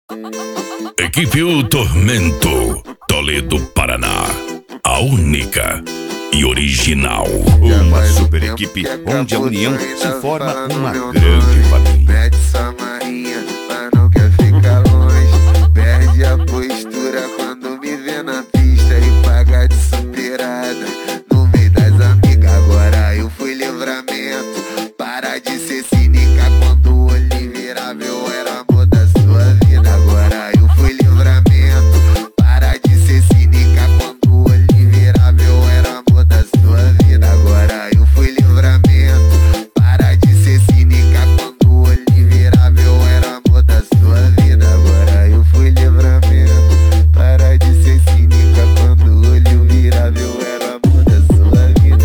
Equipe O Tormento, Toledo, Paraná. A única e original. Uma super equipe onde a união se forma uma grande família. Mete essa marrinha, mas não quer ficar longe. Perde a postura quando me vê na pista e paga de superada no meio das amigas. Agora eu fui livramento. Para de ser cínica quando o olho virava, eu era amor da sua vida. Agora eu fui livramento. Para de ser cínica quando o olho virava, eu era amor da sua vida. Agora eu fui livramento. Para de ser cínica quando o olho virava, eu era amor da sua vida. Agora eu fui livramento. Para de ser cínica quando o olho virava, eu era amor da sua vida.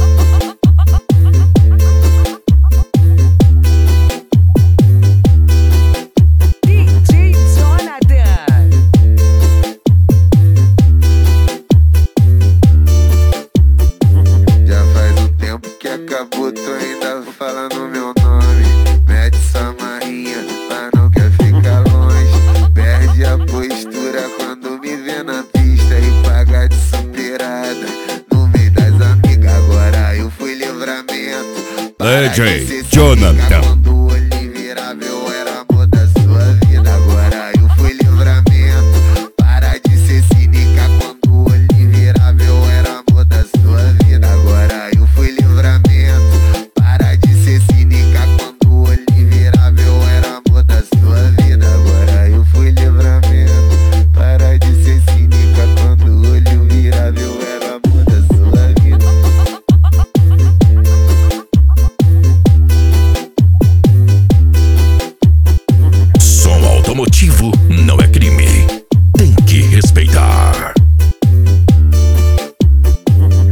DJ Jonathan. Já faz um tempo que acabou, tu ainda falando meu nome. Mete essa marrinha, mas não quer ficar longe. Perde a postura quando me vê na pista e paga de superada no meio das amigas. Agora eu fui livramento. Para de DJ ser cínica Jonathan.